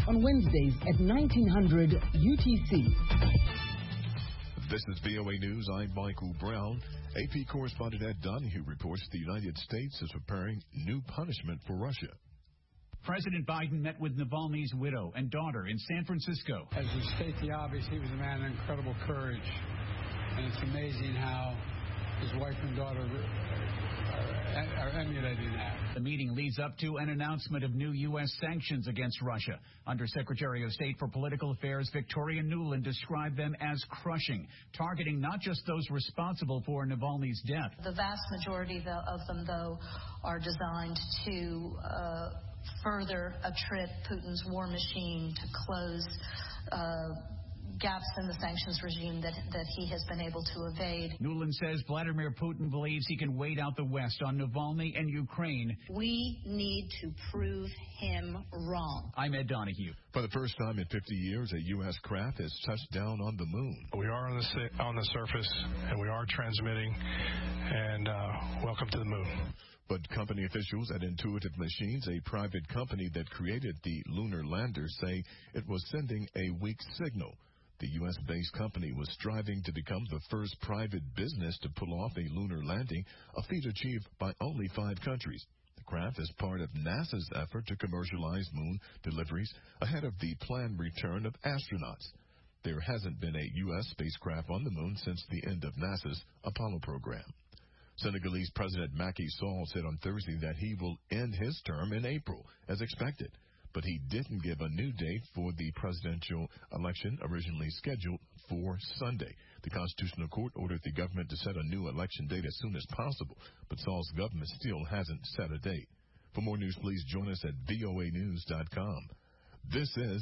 on Wednesdays at 1900 UTC. This is VOA News. I'm Michael Brown. AP correspondent Ed Donahue reports the United States is preparing new punishment for Russia. President Biden met with Navalny's widow and daughter in San Francisco. As we state the obvious, he was a man of incredible courage. And it's amazing how his wife and daughter are emulating that. The meeting leads up to an announcement of new U.S. sanctions against Russia. Undersecretary of State for Political Affairs Victoria Nuland described them as crushing, targeting not just those responsible for Navalny's death. The vast majority of them, though, are designed to further attrit Putin's war machine, to close gaps in the sanctions regime that he has been able to evade. Nuland says Vladimir Putin believes he can wait out the West on Navalny and Ukraine. We need to prove him wrong. I'm Ed Donahue. For the first time in 50 years, a U.S. craft has touched down on the moon. We are on the surface, and we are transmitting, and welcome to the moon. But company officials at Intuitive Machines, a private company that created the lunar lander, say it was sending a weak signal. The U.S.-based company was striving to become the first private business to pull off a lunar landing, a feat achieved by only 5 countries. The craft is part of NASA's effort to commercialize moon deliveries ahead of the planned return of astronauts. There hasn't been a U.S. spacecraft on the moon since the end of NASA's Apollo program. Senegalese President Macky Sall said on Thursday that he will end his term in April, as expected. But he didn't give a new date for the presidential election originally scheduled for Sunday. The Constitutional Court ordered the government to set a new election date as soon as possible, but Sall's government still hasn't set a date. For more news, please join us at voanews.com. This is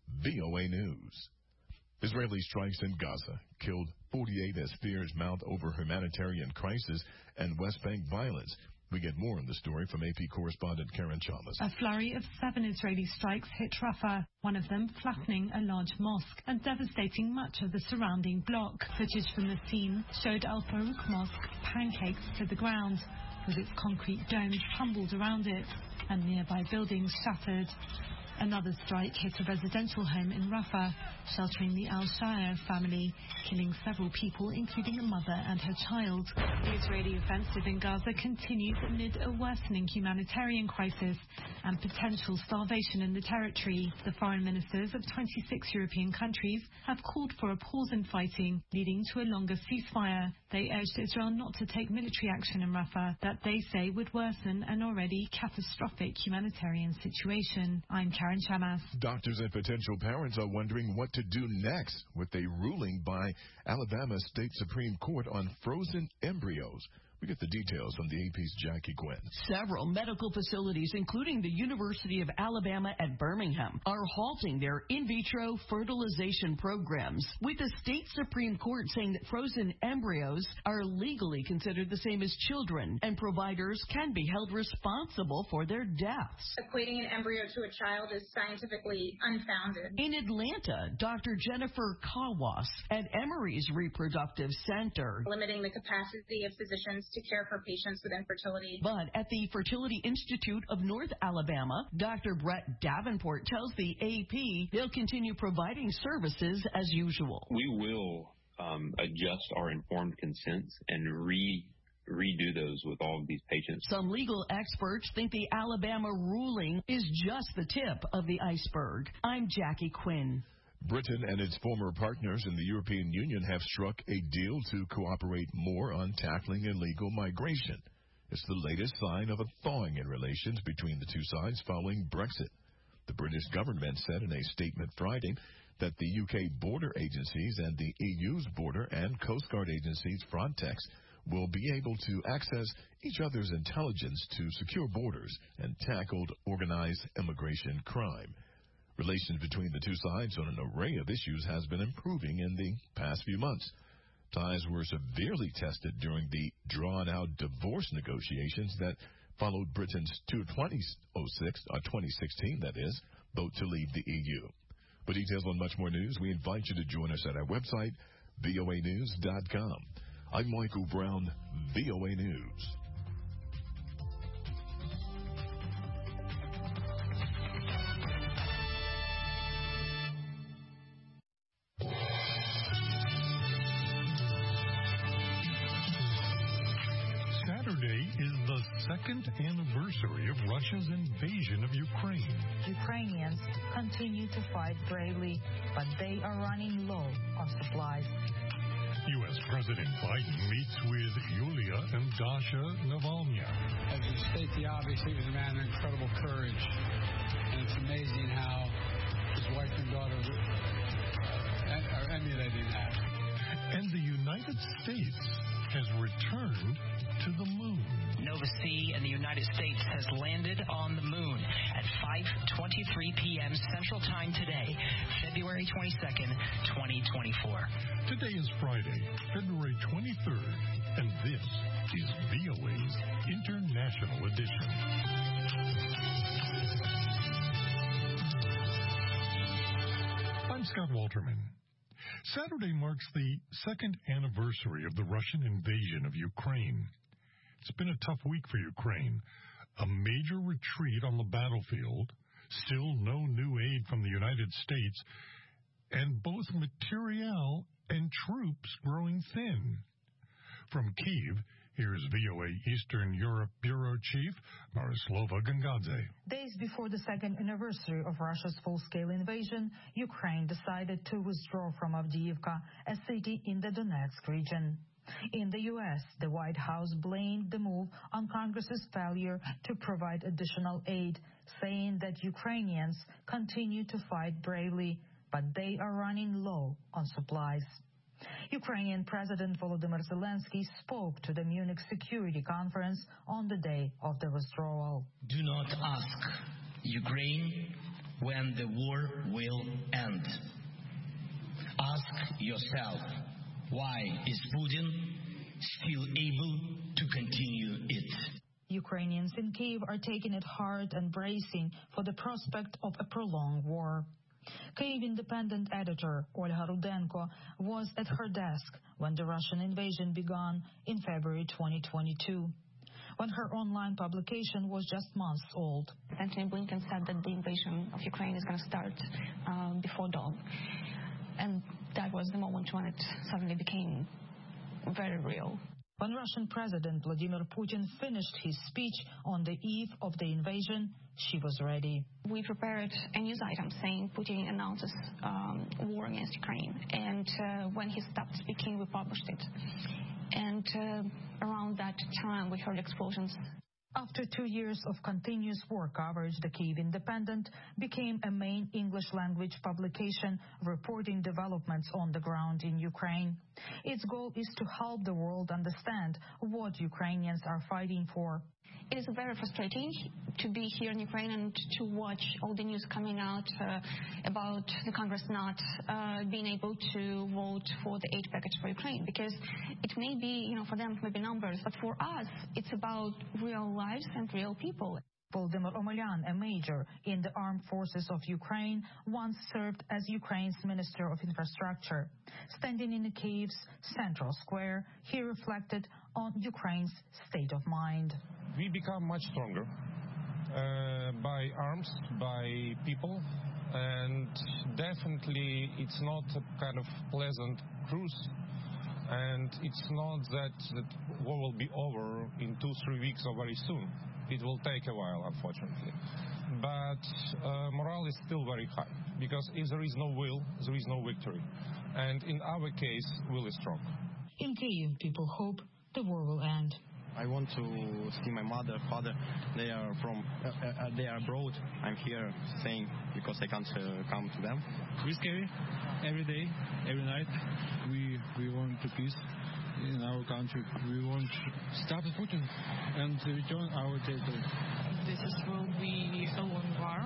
VOA News. Israeli strikes in Gaza killed 48 as fears mount over humanitarian crisis and West Bank violence. We get more on the story from AP correspondent Karen Chalmers. A flurry of 7 Israeli strikes hit Rafah, one of them flattening a large mosque and devastating much of the surrounding block. Footage from the scene showed Al Farouk Mosque pancaked to the ground, with its concrete domes tumbled around it and nearby buildings shattered. Another strike hit a residential home in Rafah, sheltering the Al-Shaya family, killing several people, including a mother and her child. The Israeli offensive in Gaza continues amid a worsening humanitarian crisis and potential starvation in the territory. The foreign ministers of 26 European countries have called for a pause in fighting, leading to a longer ceasefire. They urged Israel not to take military action in Rafah that they say would worsen an already catastrophic humanitarian situation. I'm Karen Shamas. Doctors and potential parents are wondering what to do next with a ruling by Alabama State Supreme Court on frozen embryos. We get the details from the AP's Jackie Quinn. Several medical facilities, including the University of Alabama at Birmingham, are halting their in vitro fertilization programs, with the state Supreme Court saying that frozen embryos are legally considered the same as children, and providers can be held responsible for their deaths. Equating an embryo to a child is scientifically unfounded. In Atlanta, Dr. Jennifer Kawas at Emory's Reproductive Center, limiting the capacity of physicians to care for patients with infertility. But at the Fertility Institute of North Alabama, Dr. Brett Davenport tells the AP they'll continue providing services as usual. We will adjust our informed consents and redo those with all of these patients. Some legal experts think the Alabama ruling is just the tip of the iceberg. I'm Jackie Quinn. Britain and its former partners in the European Union have struck a deal to cooperate more on tackling illegal migration. It's the latest sign of a thawing in relations between the two sides following Brexit. The British government said in a statement Friday that the UK border agencies and the EU's border and Coast Guard agencies, Frontex, will be able to access each other's intelligence to secure borders and tackle organized immigration crime. Relations between the two sides on an array of issues has been improving in the past few months. Ties were severely tested during the drawn-out divorce negotiations that followed Britain's 2016, vote to leave the EU. For details on much more news, we invite you to join us at our website, voanews.com. I'm Michael Brown, VOA News. Today is the second anniversary of Russia's invasion of Ukraine. Ukrainians continue to fight bravely, but they are running low on supplies. U.S. President Biden meets with Yulia and Dasha Navalnya. As you state the obvious, he was a man of incredible courage. And it's amazing how his wife and daughter are emulating that. And the United States has returned to the moon. Nova-C in the United States has landed on the moon at 5:23 p.m. Central Time today, February 22nd, 2024. Today is Friday, February 23rd, and this is VOA's International Edition. I'm Scott Walterman. Saturday marks the second anniversary of the Russian invasion of Ukraine. It's been a tough week for Ukraine. A major retreat on the battlefield, still no new aid from the United States, and both materiel and troops growing thin. From Kyiv, here's VOA Eastern Europe Bureau Chief Myroslava Gongadze. Days before the second anniversary of Russia's full-scale invasion, Ukraine decided to withdraw from Avdiivka, a city in the Donetsk region. In the U.S., the White House blamed the move on Congress's failure to provide additional aid, saying that Ukrainians continue to fight bravely, but they are running low on supplies. Ukrainian President Volodymyr Zelensky spoke to the Munich Security Conference on the day of the withdrawal. Do not ask Ukraine when the war will end. Ask yourself, why is Putin still able to continue it? Ukrainians in Kyiv are taking it hard and bracing for the prospect of a prolonged war. Kyiv Independent editor Olga Rudenko was at her desk when the Russian invasion began in February 2022, when her online publication was just months old. Antony Blinken said that the invasion of Ukraine is going to start before dawn. And that was the moment when it suddenly became very real. When Russian President Vladimir Putin finished his speech on the eve of the invasion, she was ready. We prepared a news item saying Putin announces war against Ukraine. And when he stopped speaking, we published it. And around that time, we heard explosions. After 2 years of continuous war coverage, the Kyiv Independent became a main English-language publication reporting developments on the ground in Ukraine. Its goal is to help the world understand what Ukrainians are fighting for. It is very frustrating to be here in Ukraine and to watch all the news coming out about the Congress not being able to vote for the aid package for Ukraine, because it may be, for them, maybe numbers, but for us, it's about real lives and real people. Volodymyr Omelyan, a major in the armed forces of Ukraine, once served as Ukraine's Minister of Infrastructure. Standing in Kyiv's central square, he reflected on Ukraine's state of mind. We become much stronger by arms, by people, and definitely it's not a kind of pleasant cruise, and it's not that war will be over in 2-3 weeks or very soon. It will take a while, unfortunately. But morale is still very high, because if there is no will, there is no victory. And in our case, will is strong. In Kyiv, people hope the war will end. I want to see my mother, father. They are they are abroad. I'm here staying because I can't come to them. We're scary every day, every night. We want to peace in our country. We want to stop Putin and return our territory. This will be a long war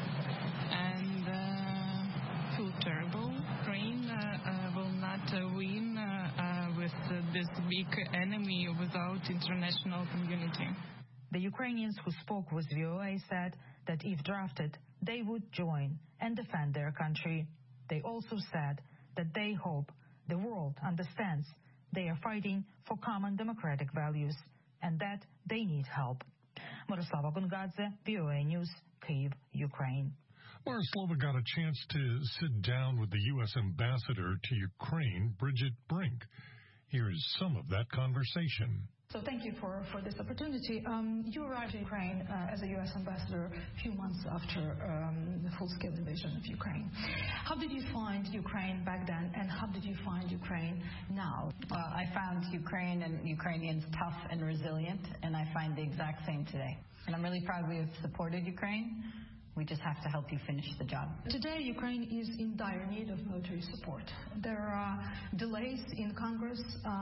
and feel terrible. Ukraine will not win with this big enemy without international community. The Ukrainians who spoke with VOA said that if drafted, they would join and defend their country. They also said that they hope the world understands they are fighting for common democratic values and that they need help. Myroslava Gongadze, VOA News, Kyiv, Ukraine. Myroslava got a chance to sit down with the U.S. ambassador to Ukraine, Bridget Brink. Here is some of that conversation. So thank you for this opportunity. You arrived in Ukraine as a U.S. ambassador a few months after the full-scale invasion of Ukraine. How did you find Ukraine back then, and how did you find Ukraine now? Well, I found Ukraine and Ukrainians tough and resilient, and I find the exact same today. And I'm really proud we have supported Ukraine. We just have to help you finish the job. Today, Ukraine is in dire need of military support. There are delays in Congress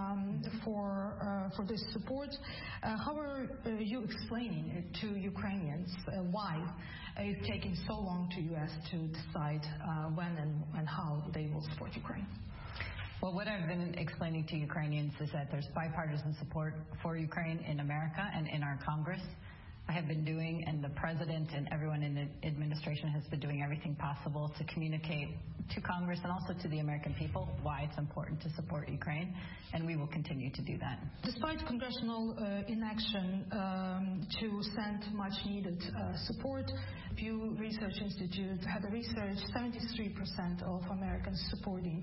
for this support. How are you explaining it to Ukrainians why it's taking so long to U.S. to decide when and how they will support Ukraine? Well, what I've been explaining to Ukrainians is that there's bipartisan support for Ukraine in America and in our Congress. I have been doing, and the President and everyone in the administration has been doing everything possible to communicate to Congress and also to the American people why it's important to support Ukraine, and we will continue to do that. Despite congressional inaction to send much-needed support, Pew Research Institute had a research 73% of Americans supporting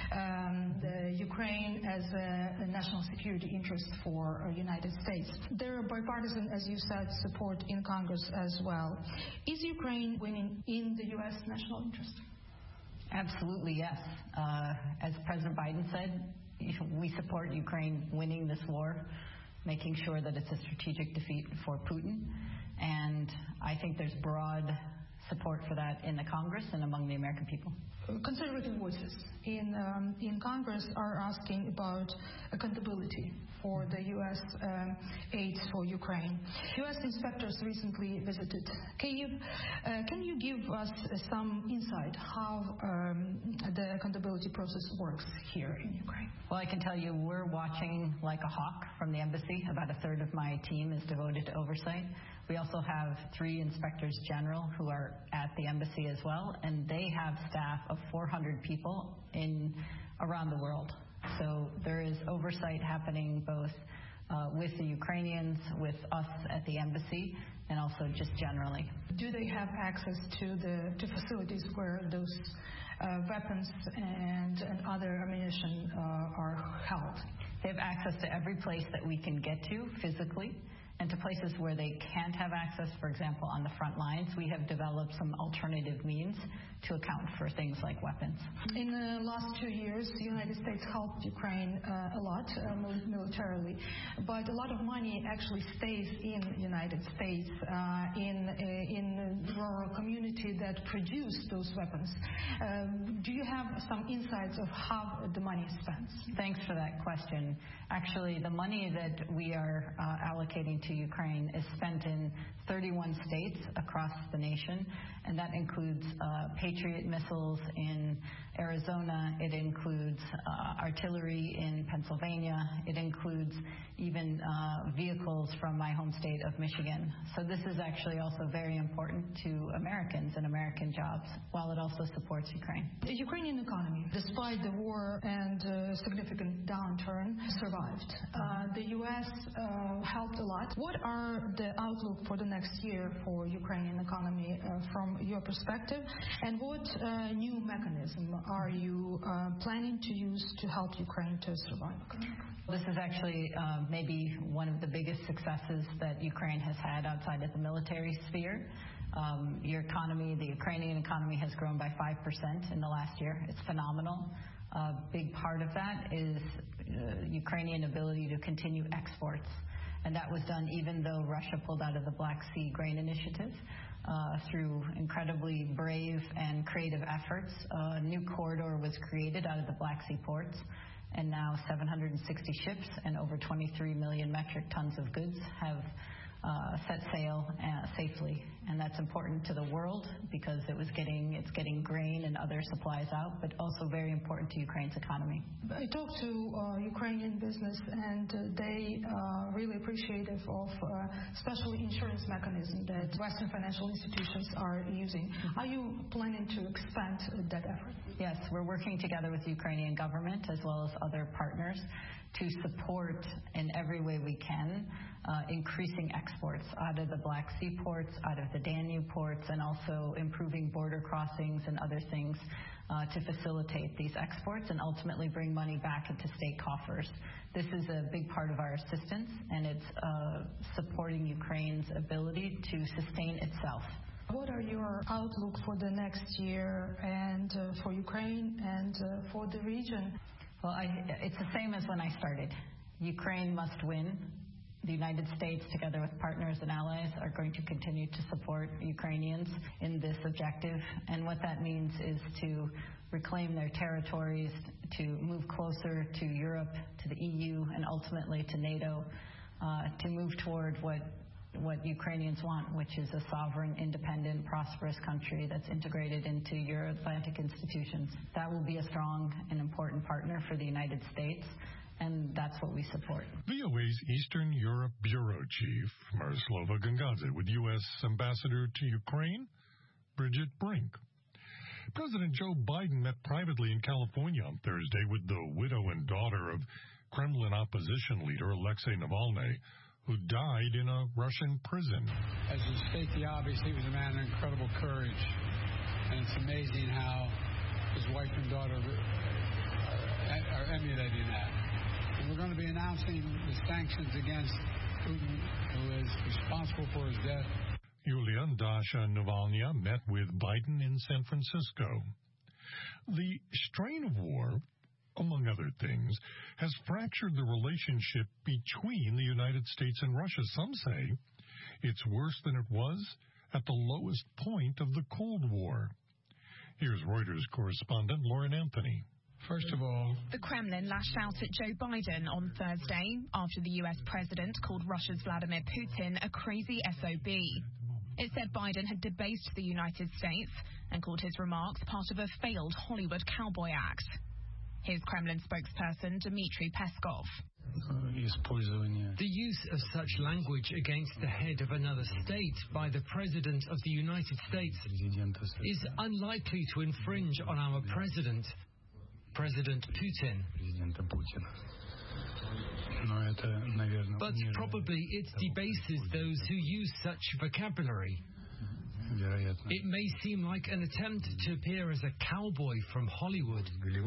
the Ukraine as a national security interest for the United States. There are bipartisan, as you said, support in Congress as well. Is Ukraine winning in the U.S. national interest? Absolutely, yes. As President Biden said, we support Ukraine winning this war, making sure that it's a strategic defeat for Putin. And I think there's broad support for that in the Congress and among the American people. Conservative voices in Congress are asking about accountability for the U.S. aid for Ukraine. U.S. inspectors recently visited Kyiv. Can you give us some insight how the accountability process works here in Ukraine? Well, I can tell you we're watching like a hawk from the embassy. About a third of my team is devoted to oversight. We also have 3 inspectors general who are at the embassy as well, and they have staff of 400 people around the world. So there is oversight happening both with the Ukrainians, with us at the embassy, and also just generally. Do they have access to facilities where those weapons and other ammunition are held? They have access to every place that we can get to physically, and to places where they can't have access, for example, on the front lines. We have developed some alternative means to account for things like weapons. In the last 2 years, the United States helped Ukraine a lot militarily, but a lot of money actually stays in the United States, in rural community that produce those weapons. Do you have some insights of how the money is spent? Thanks for that question. Actually, the money that we are allocating to Ukraine is spent in 31 states across the nation, and that includes Patriot missiles in Arizona. It includes artillery in Pennsylvania. It includes even vehicles from my home state of Michigan. So this is actually also very important to Americans and American jobs, while it also supports Ukraine. The Ukrainian economy, despite the war and significant downturn, survived. The U.S. helped a lot. What are the outlook for the next year for Ukrainian economy from your perspective, and what new mechanism are you planning to use to help Ukraine to survive? This is actually maybe one of the biggest successes that Ukraine has had outside of the military sphere. Your economy, the Ukrainian economy, has grown by 5% in the last year. It's phenomenal. A big part of that is Ukrainian ability to continue exports. And that was done even though Russia pulled out of the Black Sea Grain Initiative. Through incredibly brave and creative efforts, a new corridor was created out of the Black Sea ports, and now 760 ships and over 23 million metric tons of goods have set sail safely. And that's important to the world because it's getting grain and other supplies out, but also very important to Ukraine's economy. I talked to Ukrainian business, and they really appreciative of special insurance mechanism that Western financial institutions are using. Are you planning to expand that effort? Yes, we're working together with the Ukrainian government as well as other partners to support in every way we can increasing exports out of the Black Sea ports, out of the Danube ports, and also improving border crossings and other things to facilitate these exports and ultimately bring money back into state coffers. This is a big part of our assistance, and it's supporting Ukraine's ability to sustain itself. What are your outlook for the next year and for Ukraine and for the region? Well, it's the same as when I started. Ukraine must win. The United States, together with partners and allies, are going to continue to support Ukrainians in this objective. And what that means is to reclaim their territories, to move closer to Europe, to the EU, and ultimately to NATO, to move toward what Ukrainians want, which is a sovereign, independent, prosperous country that's integrated into Euro-Atlantic institutions. That will be a strong and important partner for the United States, and that's what we support. VOA's Eastern Europe Bureau Chief, Miroslava Gongadze, with U.S. Ambassador to Ukraine, Bridget Brink. President Joe Biden met privately in California on Thursday with the widow and daughter of Kremlin opposition leader Alexei Navalny, who died in a Russian prison. As you state the obvious, he was a man of incredible courage. And it's amazing how his wife and daughter are emulating that. And we're going to be announcing the sanctions against Putin, who is responsible for his death. Yulia and Dasha Navalny met with Biden in San Francisco. The strain of war, among other things, has fractured the relationship between the United States and Russia. Some say it's worse than it was at the lowest point of the Cold War. Here's Reuters correspondent Lauren Anthony. First of all, the Kremlin lashed out at Joe Biden on Thursday after the U.S. president called Russia's Vladimir Putin a crazy SOB. It said Biden had debased the United States and called his remarks part of a failed Hollywood cowboy act. Here's Kremlin spokesperson Dmitry Peskov. The use of such language against the head of another state by the President of the United States is unlikely to infringe on our President, President Putin. But probably it debases those who use such vocabulary. It may seem like an attempt to appear as a cowboy from Hollywood.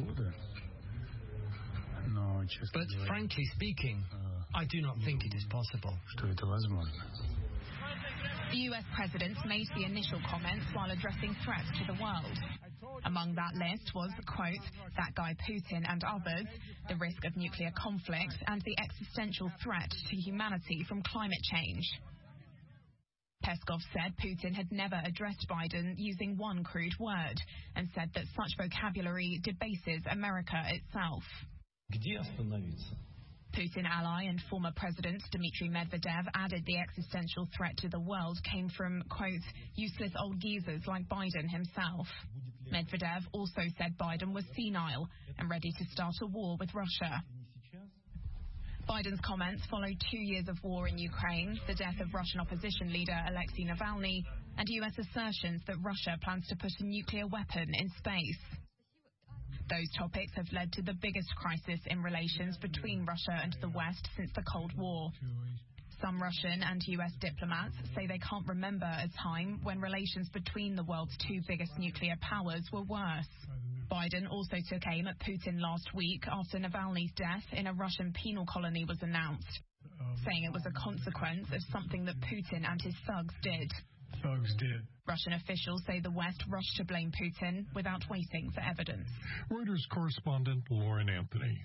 But frankly speaking, I do not think it is possible. The U.S. president made the initial comments while addressing threats to the world. Among that list was, quote, that guy Putin and others, the risk of nuclear conflict, and the existential threat to humanity from climate change. Peskov said Putin had never addressed Biden using one crude word and said that such vocabulary debases America itself. Putin ally and former President Dmitry Medvedev added the existential threat to the world came from, quote, useless old geezers like Biden himself. Medvedev also said Biden was senile and ready to start a war with Russia. Biden's comments followed 2 years of war in Ukraine, the death of Russian opposition leader Alexei Navalny, and U.S. assertions that Russia plans to put a nuclear weapon in space. Those topics have led to the biggest crisis in relations between Russia and the West since the Cold War. Some Russian and U.S. diplomats say they can't remember a time when relations between the world's two biggest nuclear powers were worse. Biden also took aim at Putin last week after Navalny's death in a Russian penal colony was announced, saying it was a consequence of something that Putin and his thugs did. Russian officials say the West rushed to blame Putin without waiting for evidence. Reuters correspondent Lauren Anthony.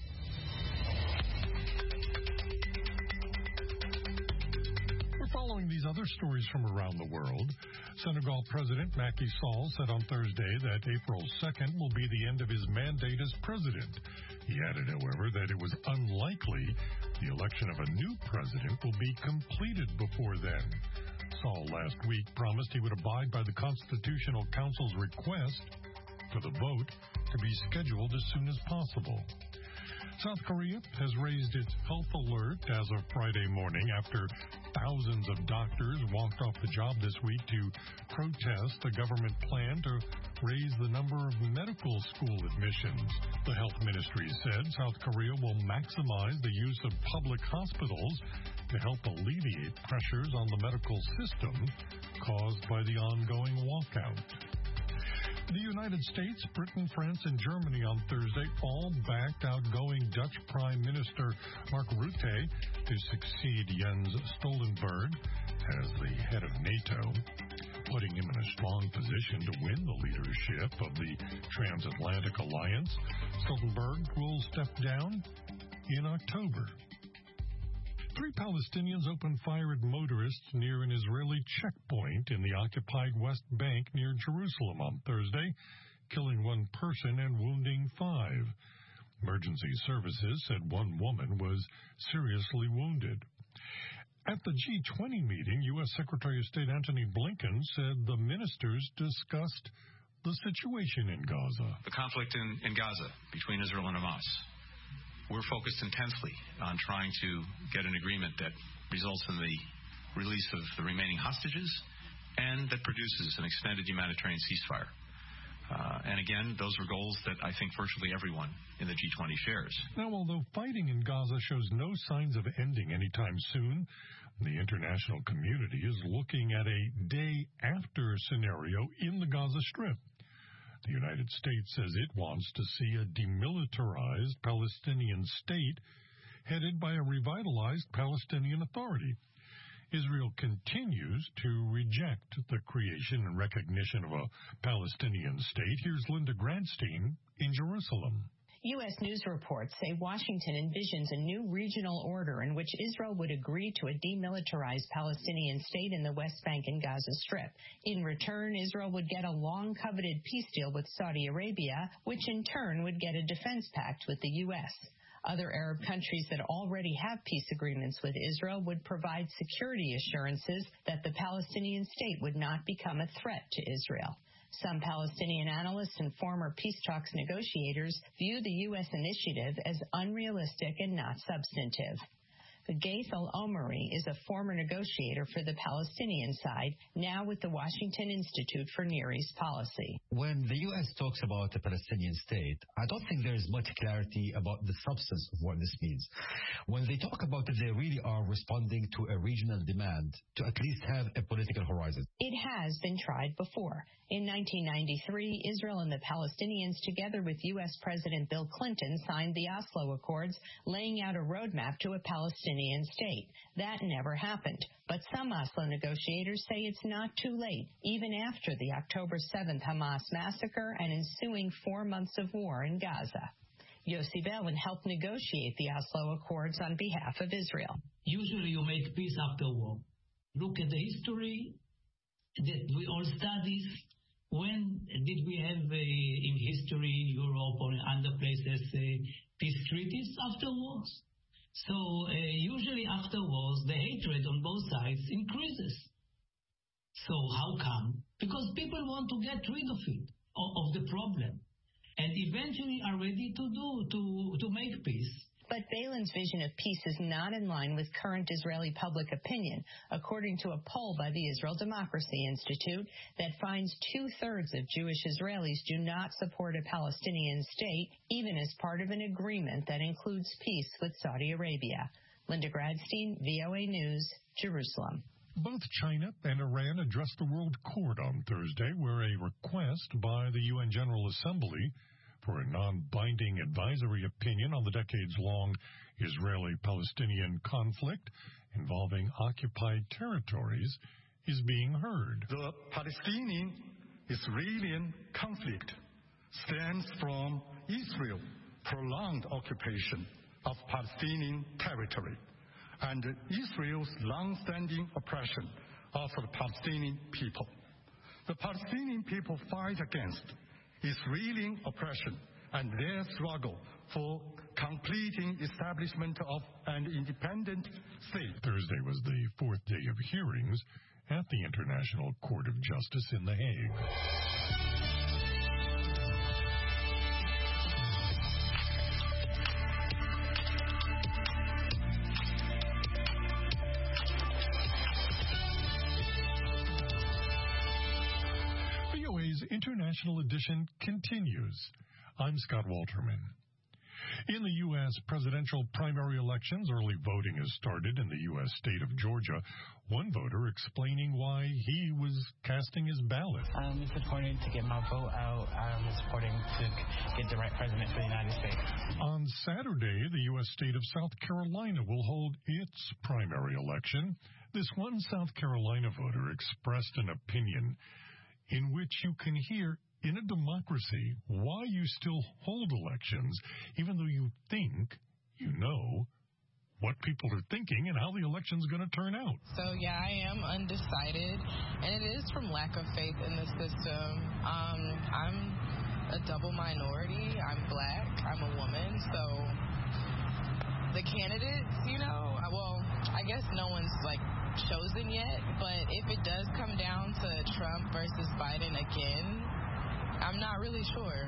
We're following these other stories from around the world. Senegal President Macky Sall said on Thursday that April 2nd will be the end of his mandate as president. He added, however, that it was unlikely the election of a new president will be completed before then. Sall last week promised he would abide by the Constitutional Council's request for the vote to be scheduled as soon as possible. South Korea has raised its health alert as of Friday morning after thousands of doctors walked off the job this week to protest the government plan to raise the number of medical school admissions. The health ministry said South Korea will maximize the use of public hospitals to help alleviate pressures on the medical system caused by the ongoing walkout. The United States, Britain, France, and Germany on Thursday all backed outgoing Dutch Prime Minister Mark Rutte to succeed Jens Stoltenberg as the head of NATO, putting him in a strong position to win the leadership of the transatlantic alliance. Stoltenberg will step down in October. 3 Palestinians opened fire at motorists near an Israeli checkpoint in the occupied West Bank near Jerusalem on Thursday, killing 1 person and wounding 5. Emergency services said 1 woman was seriously wounded. At the G20 meeting, U.S. Secretary of State Antony Blinken said the ministers discussed the situation in Gaza. The conflict in Gaza between Israel and Hamas. We're focused intensely on trying to get an agreement that results in the release of the remaining hostages and that produces an extended humanitarian ceasefire. And again, those are goals that I think virtually everyone in the G20 shares. Now, although fighting in Gaza shows no signs of ending anytime soon, the international community is looking at a day-after scenario in the Gaza Strip. The United States says it wants to see a demilitarized Palestinian state headed by a revitalized Palestinian Authority. Israel continues to reject the creation and recognition of a Palestinian state. Here's Linda Gradstein in Jerusalem. U.S. news reports say Washington envisions a new regional order in which Israel would agree to a demilitarized Palestinian state in the West Bank and Gaza Strip. In return, Israel would get a long-coveted peace deal with Saudi Arabia, which in turn would get a defense pact with the U.S. Other Arab countries that already have peace agreements with Israel would provide security assurances that the Palestinian state would not become a threat to Israel. Some Palestinian analysts and former peace talks negotiators view the U.S. initiative as unrealistic and not substantive. Gaith Al-Omari is a former negotiator for the Palestinian side, now with the Washington Institute for Near East Policy. When the U.S. talks about a Palestinian state, I don't think there is much clarity about the substance of what this means. When they talk about it, they really are responding to a regional demand to at least have a political horizon. It has been tried before. In 1993, Israel and the Palestinians, together with U.S. President Bill Clinton, signed the Oslo Accords, laying out a roadmap to a Palestinian state. That never happened. But some Oslo negotiators say it's not too late, even after the October 7th Hamas massacre and ensuing 4 months of war in Gaza. Yossi Beilin helped negotiate the Oslo Accords on behalf of Israel. Usually you make peace after war. Look at the history that we all study. When did we have in history, Europe or in other places, peace treaties after wars? So usually after wars, the hatred on both sides increases. So how come? Because people want to get rid of it, of the problem, and eventually are ready to make peace. But Beilin's vision of peace is not in line with current Israeli public opinion, according to a poll by the Israel Democracy Institute that finds 2/3 of Jewish Israelis do not support a Palestinian state, even as part of an agreement that includes peace with Saudi Arabia. Linda Gradstein, VOA News, Jerusalem. Both China and Iran addressed the World Court on Thursday, where a request by the UN General Assembly for a non-binding advisory opinion on the decades-long Israeli-Palestinian conflict involving occupied territories is being heard. The Palestinian-Israeli conflict stems from Israel's prolonged occupation of Palestinian territory and Israel's long-standing oppression of the Palestinian people. The Palestinian people fight against Israeli oppression and their struggle for completing establishment of an independent state. Thursday was the 4th day of hearings at the International Court of Justice in The Hague. VOA's International Edition continues. I'm Scott Walterman. In the U.S. presidential primary elections, early voting has started in the U.S. state of Georgia. One voter explaining why he was casting his ballot. I'm supporting to get my vote out. I'm supporting to get the right president for the United States. On Saturday, the U.S. state of South Carolina will hold its primary election. This one South Carolina voter expressed an opinion in which you can hear, in a democracy, why you still hold elections, even though you think you know what people are thinking and how the election's going to turn out. So, yeah, I am undecided, and it is from lack of faith in the system. I'm a double minority. I'm black. I'm a woman. So the candidates, well, I guess no one's, chosen yet, but if it does come down to Trump versus Biden again, I'm not really sure.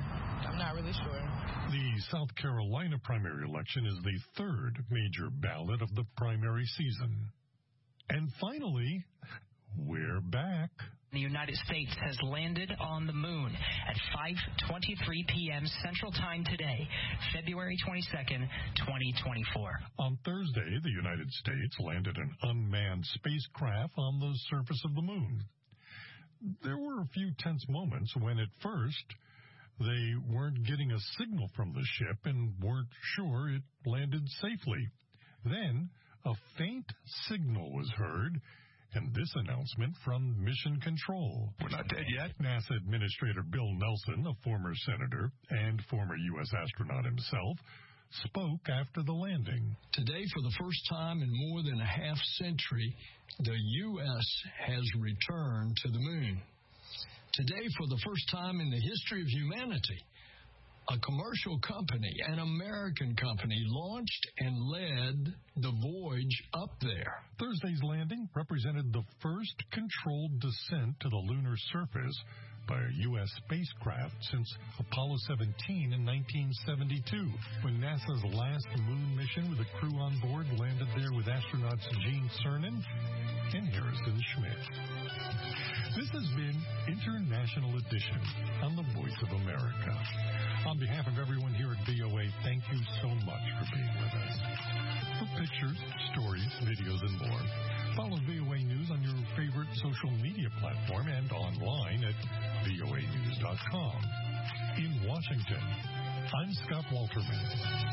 The South Carolina primary election is the third major ballot of the primary season. And finally, we're back. The United States has landed on the moon at 5:23 p.m. Central Time today, February 22nd, 2024. On Thursday, the United States landed an unmanned spacecraft on the surface of the moon. There were a few tense moments when at first they weren't getting a signal from the ship and weren't sure it landed safely. Then a faint signal was heard, and this announcement from Mission Control. We're not dead yet. NASA Administrator Bill Nelson, a former senator and former U.S. astronaut himself, spoke after the landing. Today, for the first time in more than a half century, the U.S. has returned to the moon. Today, for the first time in the history of humanity, a commercial company, an American company, launched and led the voyage up there. Thursday's landing represented the first controlled descent to the lunar surface by a U.S. spacecraft since Apollo 17 in 1972, when NASA's last moon mission with a crew on board landed there with astronauts Gene Cernan and Harrison Schmitt. This has been International Edition on the Voice of America. On behalf of everyone here at VOA, thank you so much for being with us. For pictures, stories, videos, and more, follow VOA News on your favorite social media platform and online at voanews.com. In Washington, I'm Scott Walterman.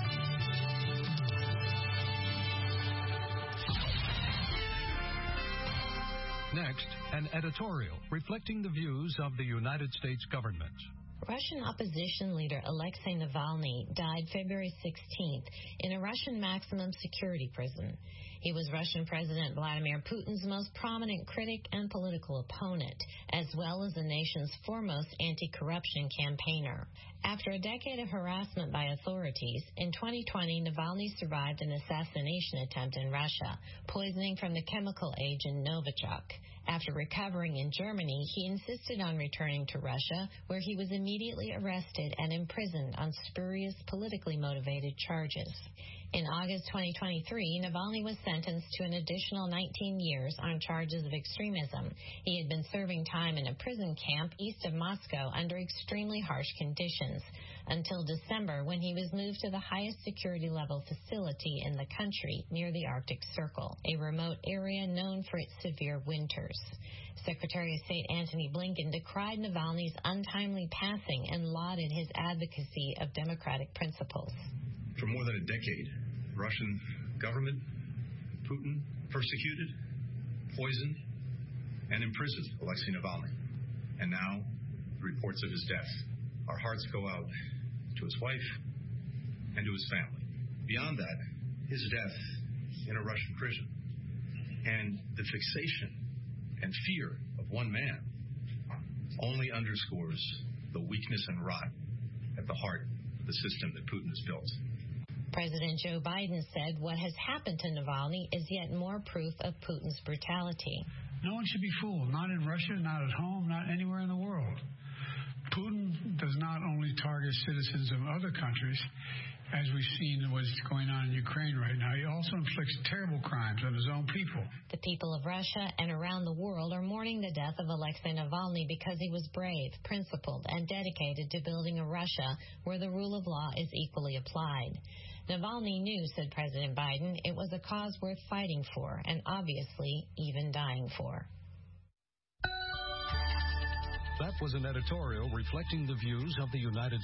Next, an editorial reflecting the views of the United States government. Russian opposition leader Alexei Navalny died February 16th in a Russian maximum security prison. He was Russian President Vladimir Putin's most prominent critic and political opponent, as well as the nation's foremost anti-corruption campaigner. After a decade of harassment by authorities, in 2020, Navalny survived an assassination attempt in Russia, poisoning from the chemical agent Novichok. After recovering in Germany, he insisted on returning to Russia, where he was immediately arrested and imprisoned on spurious, politically motivated charges. In August 2023, Navalny was sentenced to an additional 19 years on charges of extremism. He had been serving time in a prison camp east of Moscow under extremely harsh conditions until December, when he was moved to the highest security level facility in the country near the Arctic Circle, a remote area known for its severe winters. Secretary of State Antony Blinken decried Navalny's untimely passing and lauded his advocacy of democratic principles. For more than a decade, Russian government, Putin, persecuted, poisoned, and imprisoned Alexei Navalny. And now, the reports of his death. Our hearts go out to his wife and to his family. Beyond that, his death in a Russian prison and the fixation and fear of one man only underscores the weakness and rot at the heart of the system that Putin has built. President Joe Biden said what has happened to Navalny is yet more proof of Putin's brutality. No one should be fooled, not in Russia, not at home, not anywhere in the world. Putin does not only only targets citizens of other countries, as we've seen what's going on in Ukraine right now, he also inflicts terrible crimes on his own people. The people of Russia and around the world are mourning the death of Alexei Navalny because he was brave, principled, and dedicated to building a Russia where the rule of law is equally applied. Navalny knew, said President Biden, it was a cause worth fighting for and obviously even dying for. That was an editorial reflecting the views of the United